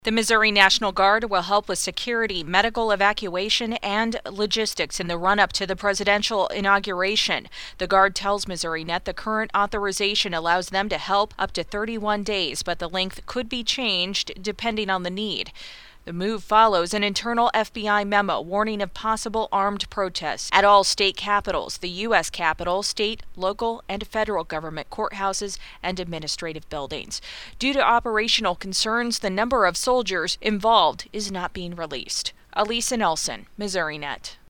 The Missouri National Guard will help with security, medical evacuation, and logistics in the run-up to the presidential inauguration. The Guard tells MissouriNet the current authorization allows them to help up to 31 days, but the length could be changed depending on the need. The move follows an internal FBI memo warning of possible armed protests at all state capitals, the U.S. Capitol, state, local, and federal government courthouses and administrative buildings. Due to operational concerns, the number of soldiers involved is not being released. Alisa Nelson, MissouriNet.